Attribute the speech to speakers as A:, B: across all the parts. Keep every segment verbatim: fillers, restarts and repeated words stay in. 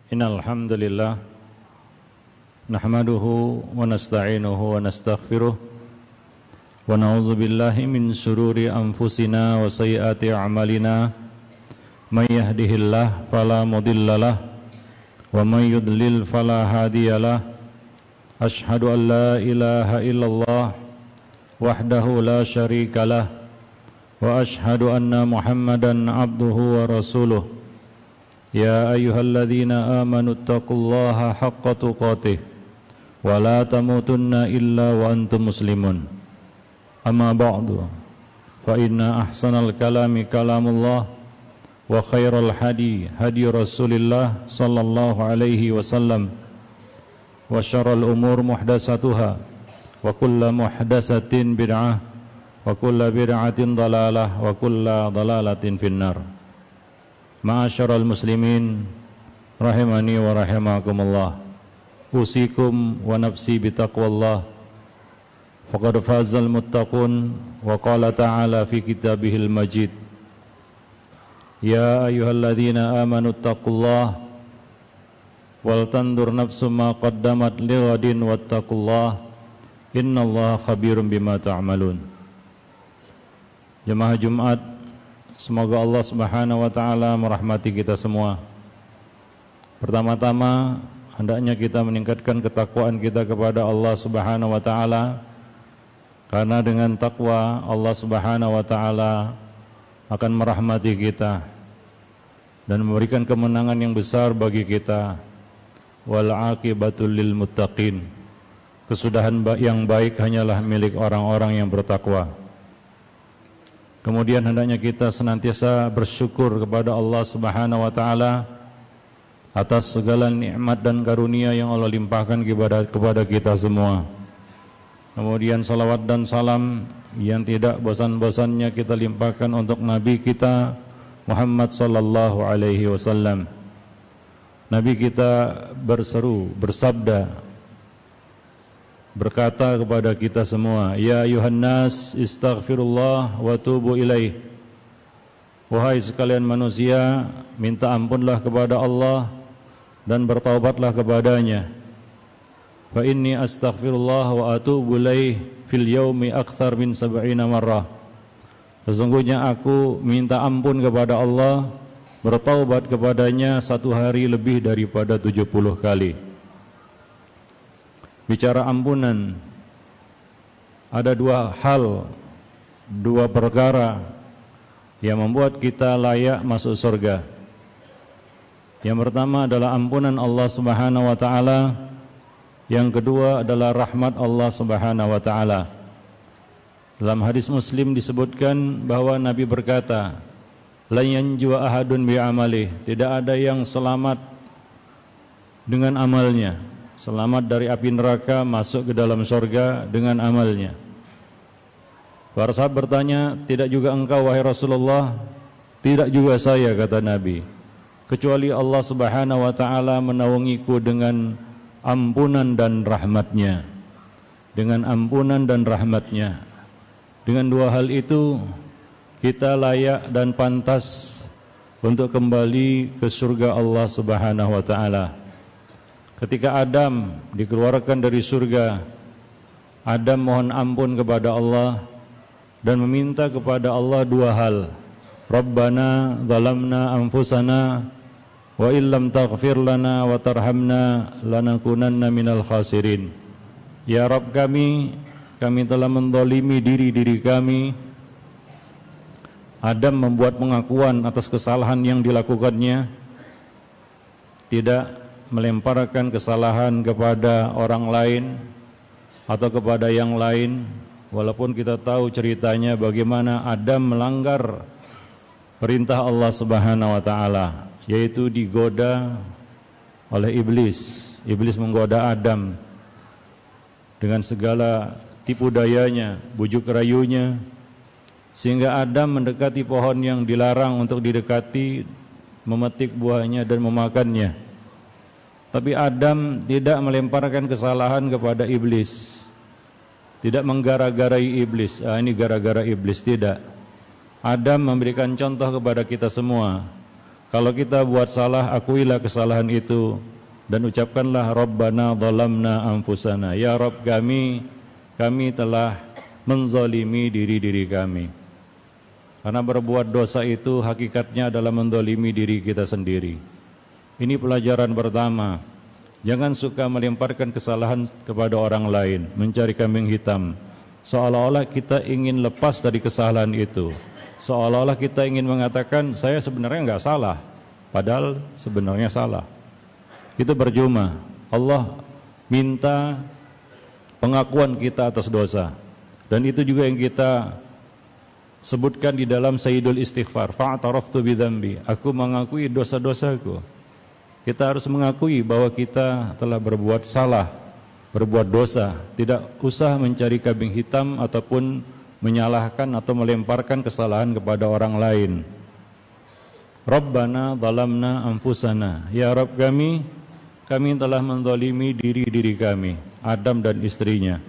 A: Innal hamdalillah nahmaduhu wa nasta'inuhu wa nastaghfiruh wa na'udzu billahi min shururi anfusina wa sayyiati a'malina may yahdihillahu fala mudhillalah wa may yudlil fala hadiyalah asyhadu an la ilaha illallah wahdahu la syarikalah wa asyhadu anna Muhammadan abduhu wa rasuluh. Ya ayyuhalladzina amanu taqullaha haqqa tuqatih wa la tamutunna illa wa antum muslimun. Amma ba'du, fa inna ahsanal kalami kalamullah wa khairal hadi hadi Rasulillah sallallahu alaihi wasallam wa syarrul umur muhdatsatuha wa kullu muhdatsatin bid'ah wa kullu bid'atin dhalalah wa kullu dhalalatin finnar. Ma'asyiral muslimin rahimani wa rahimakumullah, usikum wa nafsi bitaqwallah faqad fazal muttaqun wa qala ta'ala fi kitabihil majid ya ayyuhalladzina amanu taqullaha wal tandur nafsum ma qaddamat lighadin wattaqullah innallaha khabirum bima ta'malun. Jemaah Jumat, semoga Allah Subhanahu wa taala merahmati kita semua. Pertama-tama hendaknya kita meningkatkan ketakwaan kita kepada Allah Subhanahu wa taala, karena dengan takwa Allah Subhanahu wa taala akan merahmati kita dan memberikan kemenangan yang besar bagi kita. Wal aqibatul lil muttaqin. Kesudahan yang baik hanyalah milik orang-orang yang bertakwa. Kemudian hendaknya kita senantiasa bersyukur kepada Allah Subhanahu wa taala atas segala nikmat dan karunia yang Allah limpahkan kepada kepada kita semua. Kemudian salawat dan salam yang tidak bosan-bosannya kita limpahkan untuk Nabi kita Muhammad sallallahu alaihi wasallam. Nabi kita berseru, bersabda, berkata kepada kita semua, ya ayuhan nas istaghfirullah wa tubu ilaih. Wahai sekalian manusia, minta ampunlah kepada Allah dan bertaubatlah kepadanya. Fa inni astaghfirullah wa atubu ilaih fil yaumi akthar min sab'ina marrah. Sesungguhnya aku minta ampun kepada Allah, bertaubat kepadanya satu hari lebih daripada tujuh puluh kali. Bicara ampunan, ada dua hal, dua perkara yang membuat kita layak masuk surga. Yang pertama adalah ampunan Allah Subhanahu wa taala, yang kedua adalah rahmat Allah Subhanahu wa taala. Dalam hadis Muslim disebutkan bahwa Nabi berkata, la yanjua ahadun bi amali, tidak ada yang selamat dengan amalnya, selamat dari api neraka, masuk ke dalam surga dengan amalnya. Para sahabat bertanya, tidak juga engkau wahai Rasulullah? Tidak juga saya, kata Nabi, kecuali Allah Subhanahu wa taala menaungiku dengan ampunan dan rahmatnya. Dengan ampunan dan rahmatnya. Dengan dua hal itu kita layak dan pantas untuk kembali ke surga Allah Subhanahu wa taala. Ketika Adam dikeluarkan dari surga, Adam mohon ampun kepada Allah dan meminta kepada Allah dua hal. Rabbana zalamna anfusana wa illam taghfir lana wa tarhamna lanakunanna minal khasirin. Ya Rabb kami, kami telah menzalimi diri-diri kami. Adam membuat pengakuan atas kesalahan yang dilakukannya, tidak melemparkan kesalahan kepada orang lain atau kepada yang lain, walaupun kita tahu ceritanya bagaimana Adam melanggar perintah Allah Subhanahu wa taala, yaitu digoda oleh iblis. Iblis menggoda Adam dengan segala tipu dayanya, bujuk rayunya, sehingga Adam mendekati pohon yang dilarang untuk didekati, memetik buahnya dan memakannya. Tapi Adam tidak melemparkan kesalahan kepada iblis, tidak menggara-garai iblis, ah, ini gara-gara iblis, tidak. Adam memberikan contoh kepada kita semua Kalau kita buat salah, akuilah kesalahan itu dan ucapkanlah Rabbana zalamna anfusana. Ya Rabb kami, kami telah menzalimi diri-diri kami. Karena berbuat dosa itu hakikatnya adalah menzalimi diri kita sendiri. Ini pelajaran pertama. Jangan suka melemparkan kesalahan kepada orang lain, mencari kambing hitam. Seolah-olah kita ingin lepas dari kesalahan itu. Seolah-olah kita ingin mengatakan saya sebenarnya enggak salah, padahal sebenarnya salah. Itu percuma. Allah minta pengakuan kita atas dosa. Dan itu juga yang kita sebutkan di dalam Sayyidul Istighfar, fa'taraftu bidzambi. Aku mengakui dosa-dosaku. Kita harus mengakui bahwa kita telah berbuat salah, berbuat dosa. Tidak usah mencari kambing hitam ataupun menyalahkan atau melemparkan kesalahan kepada orang lain. Rabbana zalamna anfusana. Ya Rabb kami, kami telah menzalimi diri-diri kami, Adam dan istrinya.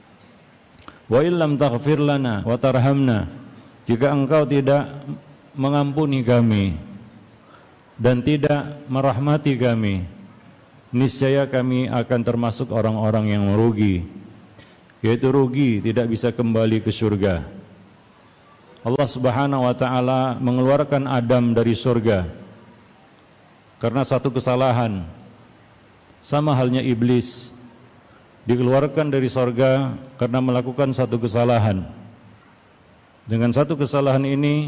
A: Wa illam taghfir lana wa tarhamna. Jika engkau tidak mengampuni kami dan tidak merahmati kami, niscaya kami akan termasuk orang-orang yang merugi, yaitu rugi tidak bisa kembali ke surga. Allah Subhanahu wa taala mengeluarkan Adam dari surga karena satu kesalahan. Sama halnya iblis dikeluarkan dari surga karena melakukan satu kesalahan. Dengan satu kesalahan ini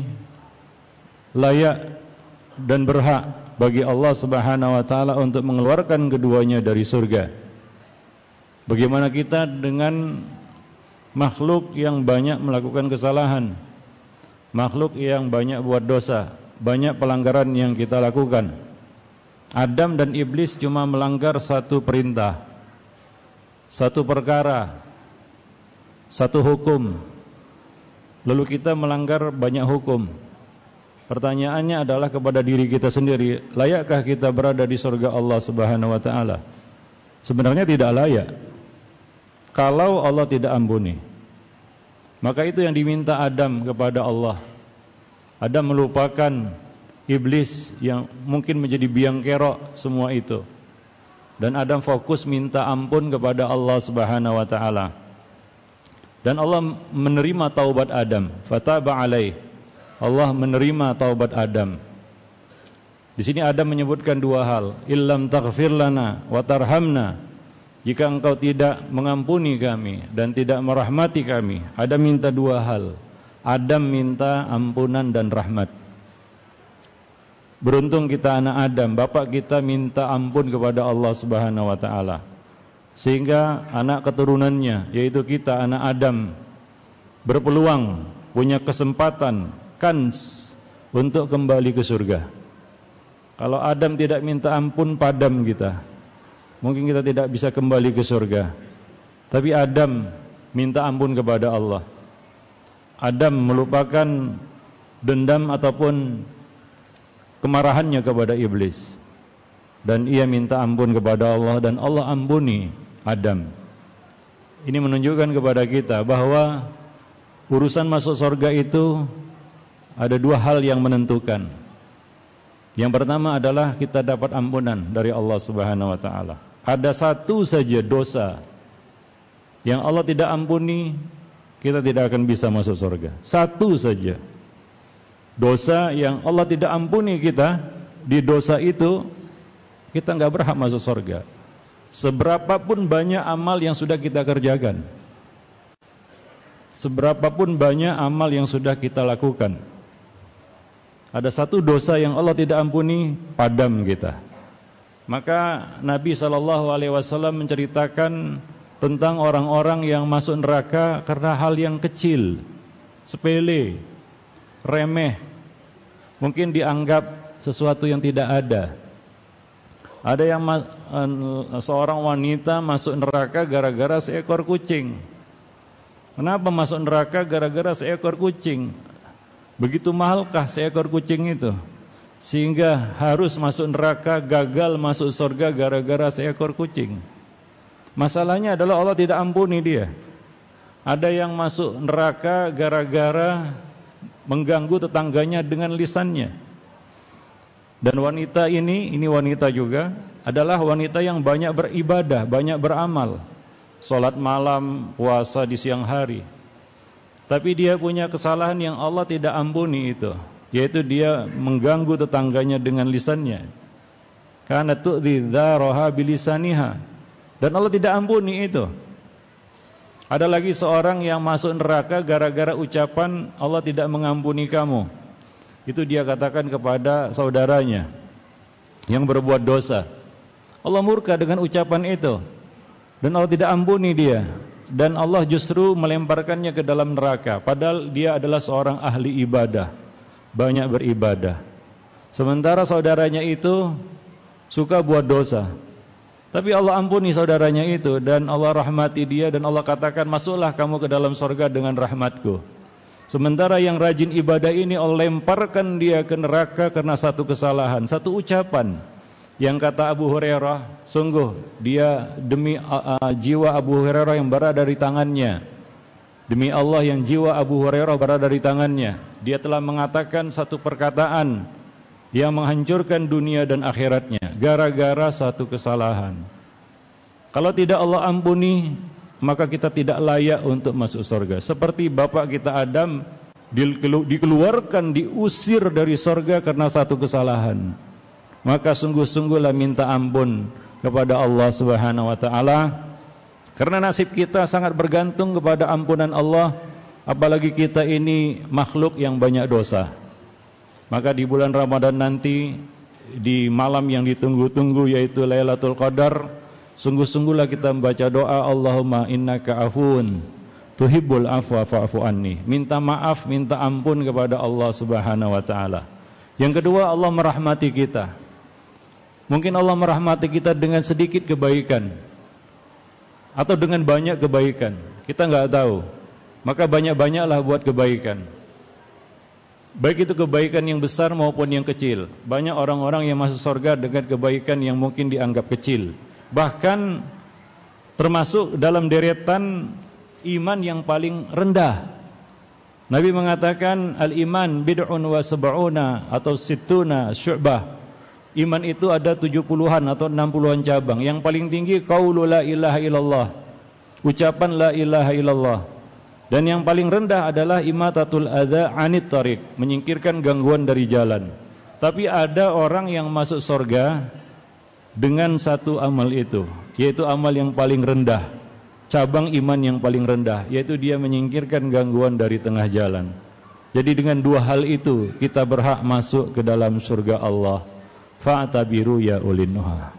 A: layak dan berhak bagi Allah Subhanahu wa taala untuk mengeluarkan keduanya dari surga. Bagaimana kita dengan makhluk yang banyak melakukan kesalahan, makhluk yang banyak buat dosa, banyak pelanggaran yang kita lakukan. Adam dan iblis cuma melanggar satu perintah, satu perkara, satu hukum. Lalu kita melanggar banyak hukum. Pertanyaannya adalah kepada diri kita sendiri, layakkah kita berada di surga Allah Subhanahu wa taala? Sebenarnya tidak layak. Kalau Allah tidak ampuni, maka itu yang diminta Adam kepada Allah. Adam melupakan iblis yang mungkin menjadi biang kerok semua itu, dan Adam fokus minta ampun kepada Allah Subhanahu wa taala. Dan Allah menerima taubat Adam, fataba alaih. Allah menerima taubat Adam. Di sini Adam menyebutkan dua hal, illam taghfir lana wa tarhamna. Jika engkau tidak mengampuni kami dan tidak merahmati kami. Adam minta dua hal. Adam minta ampunan dan rahmat. Beruntung kita anak Adam, bapak kita minta ampun kepada Allah Subhanahu wa taala. Sehingga anak keturunannya, yaitu kita anak Adam, berpeluang, punya kesempatan, kans untuk kembali ke surga. Kalau Adam tidak minta ampun, padam kita. Mungkin kita tidak bisa kembali ke surga. Tapi Adam minta ampun kepada Allah. Adam melupakan dendam ataupun kemarahannya kepada iblis, dan ia minta ampun kepada Allah, dan Allah ampuni Adam. Ini menunjukkan kepada kita bahwa urusan masuk surga itu ada dua hal yang menentukan. Yang pertama adalah kita dapat ampunan dari Allah Subhanahu wa taala. Ada satu saja dosa yang Allah tidak ampuni, kita tidak akan bisa masuk surga. Satu saja dosa yang Allah tidak ampuni kita, di dosa itu kita nggak berhak masuk surga. Seberapapun banyak amal yang sudah kita kerjakan, seberapapun banyak amal yang sudah kita lakukan, ada satu dosa yang Allah tidak ampuni, padam kita. Maka Nabi shallallahu alaihi wasallam menceritakan tentang orang-orang yang masuk neraka karena hal yang kecil, sepele, remeh, mungkin dianggap sesuatu yang tidak ada. Ada yang seorang wanita masuk neraka gara-gara seekor kucing. Kenapa masuk neraka gara-gara seekor kucing? Begitu mahalkah seekor kucing itu sehingga harus masuk neraka, gagal masuk surga gara-gara seekor kucing? Masalahnya adalah Allah tidak ampuni dia. Ada yang masuk neraka gara-gara mengganggu tetangganya dengan lisannya. Dan wanita ini, ini wanita juga, adalah wanita yang banyak beribadah, banyak beramal. Salat malam, puasa di siang hari. Tapi dia punya kesalahan yang Allah tidak ampuni itu, yaitu dia mengganggu tetangganya dengan lisannya. Kana tu'dhi dzaraha bilisaniha. Dan Allah tidak ampuni itu. Ada lagi seorang yang masuk neraka gara-gara ucapan Allah tidak mengampuni kamu. Itu dia katakan kepada saudaranya yang berbuat dosa. Allah murka dengan ucapan itu, dan Allah tidak ampuni dia, dan Allah justru melemparkannya ke dalam neraka. Padahal dia adalah seorang ahli ibadah, banyak beribadah. Sementara saudaranya itu suka buat dosa, tapi Allah ampuni saudaranya itu, dan Allah rahmati dia, dan Allah katakan, masuklah kamu ke dalam surga dengan rahmatku. Sementara yang rajin ibadah ini Allah lemparkan dia ke neraka karena satu kesalahan, satu ucapan. Yang kata Abu Hurairah, sungguh dia demi uh, uh, jiwa Abu Hurairah yang berada di tangannya, demi Allah yang jiwa Abu Hurairah berada di tangannya, dia telah mengatakan satu perkataan yang menghancurkan dunia dan akhiratnya gara-gara satu kesalahan. Kalau tidak Allah ampuni, maka kita tidak layak untuk masuk surga. Seperti bapak kita Adam dikeluarkan, diusir dari surga karena satu kesalahan. Maka sungguh-sungguhlah minta ampun kepada Allah Subhanahu wa taala, karena nasib kita sangat bergantung kepada ampunan Allah, apalagi kita ini makhluk yang banyak dosa. Maka di bulan Ramadan nanti, di malam yang ditunggu-tunggu yaitu Lailatul Qadar, sungguh-sungguhlah kita membaca doa Allahumma innaka afun tuhibbul afwa fa'fu anni. Minta maaf, minta ampun kepada Allah Subhanahu wa taala. Yang kedua, Allah merahmati kita. Mungkin Allah merahmati kita dengan sedikit kebaikan atau dengan banyak kebaikan, kita enggak tahu. Maka banyak-banyaklah buat kebaikan, baik itu kebaikan yang besar maupun yang kecil. Banyak orang-orang yang masuk surga dengan kebaikan yang mungkin dianggap kecil, bahkan termasuk dalam deretan iman yang paling rendah. Nabi mengatakan al-iman bid'un wa sab'una atau sittuna syu'bah. Iman itu ada tujuh puluhan atau enam puluhan cabang. Yang paling tinggi qaulu la ilaha illallah, ucapan la ilaha illallah. Dan yang paling rendah adalah imatatul adza 'anit thariq, menyingkirkan gangguan dari jalan. Tapi ada orang yang masuk surga dengan satu amal itu, yaitu amal yang paling rendah, cabang iman yang paling rendah, yaitu dia menyingkirkan gangguan dari tengah jalan. Jadi dengan dua hal itu kita berhak masuk ke dalam surga Allah. Fa'tabiru ya ulin nuha.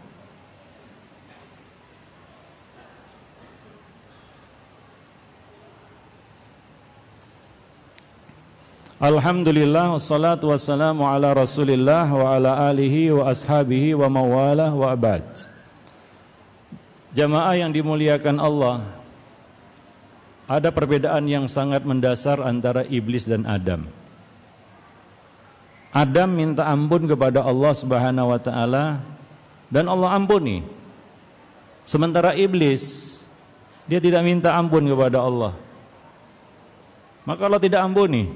A: Alhamdulillah, wassalatu wassalamu ala rasulillah wa ala alihi wa ashabihi wa mawalah wa abad. Jamaah yang dimuliakan Allah, ada perbedaan yang sangat mendasar antara iblis dan Adam. Adam minta ampun kepada Allah Subhanahu wa taala dan Allah ampuni. Sementara iblis, dia tidak minta ampun kepada Allah, maka Allah tidak ampuni.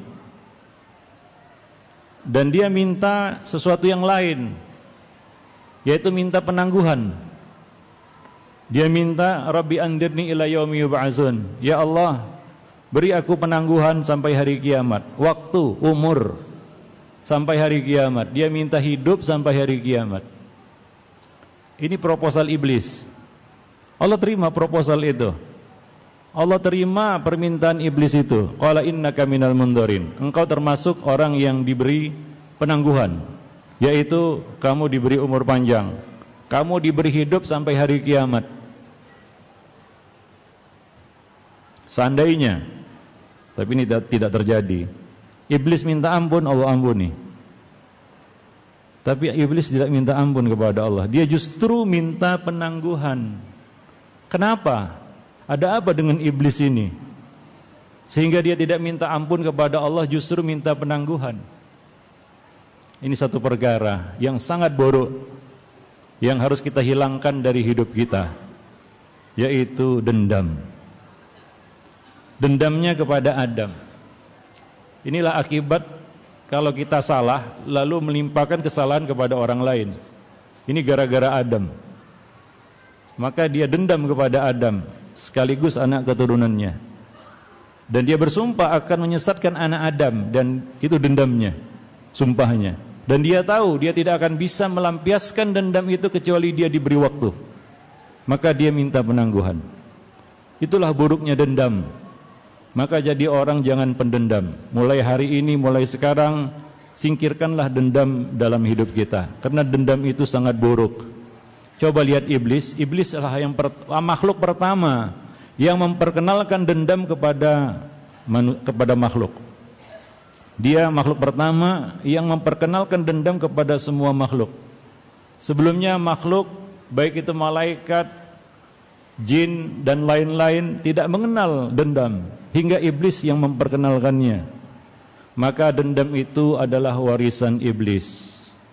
A: Dan dia minta sesuatu yang lain, yaitu minta penangguhan. Dia minta Rabbi andirni ila yaumi yub'atsun, ya Allah, beri aku penangguhan sampai hari kiamat, waktu, umur sampai hari kiamat. Dia minta hidup sampai hari kiamat. Ini proposal iblis. Allah terima proposal itu. Allah terima permintaan iblis itu. Qala innaka minal mundzirin, engkau termasuk orang yang diberi penangguhan, yaitu kamu diberi umur panjang, kamu diberi hidup sampai hari kiamat. Seandainya, tapi ini tidak terjadi. Iblis minta ampun, Allah ampuni. Tapi iblis tidak minta ampun kepada Allah, dia justru minta penangguhan. Kenapa? Ada apa dengan iblis ini sehingga dia tidak minta ampun kepada Allah, justru minta penangguhan? Ini satu perkara yang sangat buruk yang harus kita hilangkan dari hidup kita, yaitu dendam. Dendamnya kepada Adam. Inilah akibat kalau kita salah lalu melimpahkan kesalahan kepada orang lain. Ini gara-gara Adam. Maka dia dendam kepada Adam sekaligus anak keturunannya. Dan dia bersumpah akan menyesatkan anak Adam, dan itu dendamnya, sumpahnya. Dan dia tahu dia tidak akan bisa melampiaskan dendam itu kecuali dia diberi waktu. Maka dia minta penangguhan. Itulah buruknya dendam. Maka jadi orang jangan pendendam. Mulai hari ini, mulai sekarang, singkirkanlah dendam dalam hidup kita. Karena dendam itu sangat buruk. Coba lihat iblis. Iblis adalah yang per, makhluk pertama yang memperkenalkan dendam kepada manu, kepada makhluk. Dia makhluk pertama yang memperkenalkan dendam kepada semua makhluk. Sebelumnya makhluk, baik itu malaikat, jin dan lain-lain, tidak mengenal dendam, hingga iblis yang memperkenalkannya. Maka dendam itu adalah warisan iblis.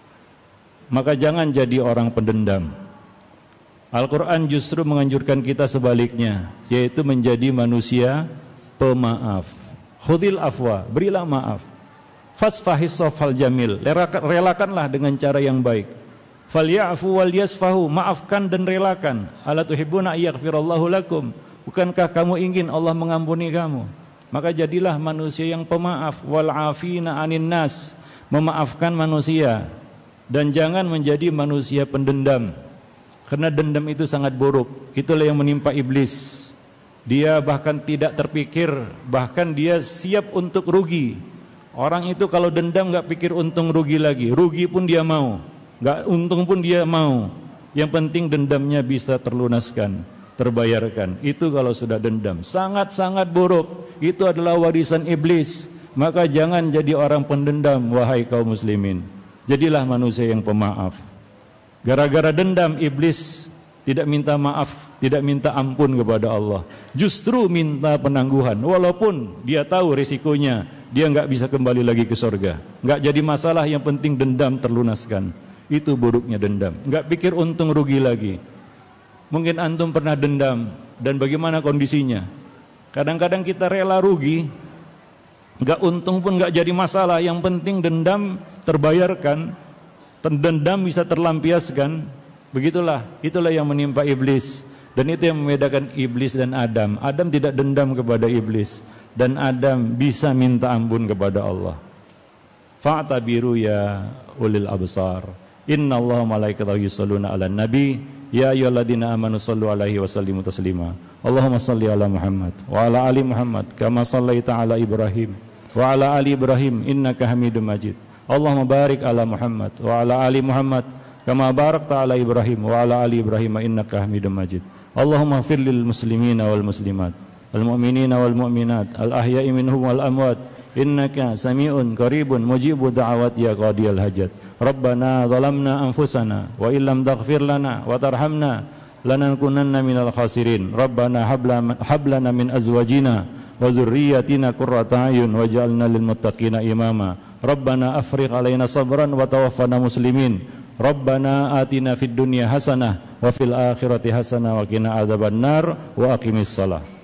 A: Maka jangan jadi orang pendendam. Al-Quran justru menganjurkan kita sebaliknya, yaitu menjadi manusia pemaaf. Khudil afwa, berilah maaf. Fasfahis sofal jamil, relakanlah dengan cara yang baik. Falyafu wal yasfahu, maafkan dan relakan. Ala tuhibbuna yaghfirallahu lakum, bukankah kamu ingin Allah mengampuni kamu? Maka jadilah manusia yang pemaaf. Wal afina anin nas, memaafkan manusia. Dan jangan menjadi manusia pendendam. Karena dendam itu sangat buruk. Itulah yang menimpa iblis. Dia bahkan tidak terpikir, bahkan dia siap untuk rugi. Orang itu kalau dendam gak pikir untung rugi lagi. Rugi pun dia mau, gak untung pun dia mau. Yang penting dendamnya bisa terlunaskan, terbayarkan. Itu kalau sudah dendam. Sangat-sangat buruk. Itu adalah warisan iblis. Maka jangan jadi orang pendendam, wahai kaum muslimin. Jadilah manusia yang pemaaf. Gara-gara dendam, iblis tidak minta maaf, tidak minta ampun kepada Allah. Justru minta penangguhan, walaupun dia tahu risikonya, dia nggak bisa kembali lagi ke surga. Nggak jadi masalah, yang penting dendam terlunaskan. Itu buruknya dendam. Nggak pikir untung rugi lagi. Mungkin antum pernah dendam, dan bagaimana kondisinya? Kadang-kadang kita rela rugi, nggak untung pun nggak jadi masalah. Yang penting dendam terbayarkan. Dendam bisa terlampiaskan. Begitulah, itulah yang menimpa iblis. Dan itu yang membedakan iblis dan Adam. Adam tidak dendam kepada iblis, dan Adam bisa minta ampun kepada Allah. Fa'tabiru ya ulil absar. Inna Allah malaikatahu yusalluna ala nabi. Ya ayyuhalladzina amanu sallu alaihi wa sallimu taslima. Allahumma salli ala Muhammad wa ala ali Muhammad kama sallaita ala Ibrahim wa ala ali Ibrahim innaka Hamidum Majid. Allahumma barik ala Muhammad wa ala ali Muhammad kama barakta ala Ibrahim wa ala ali Ibrahim innaka Hamidum Majid. Allahumma ighfir lil muslimina wal muslimat, al mu'minina wal mu'minat, al ahya'i minhum wal amwat, innaka sami'un qaribun mujibu da'awat ya qadiyal hajat. Rabbana zalamna anfusana wa illam taghfir lana wa tarhamna lanakunanna minal khasirin. Rabbana hablana min azwajina wa zurriyyatina qurrata a'yun waj'alna lil muttaqina imama. Rabbana afriq alaina sabran wa tawaffana muslimin. Rabbana atina fid dunya hasanah wa fil akhirati hasanah wa qina adzabannar wa aqimis shalah.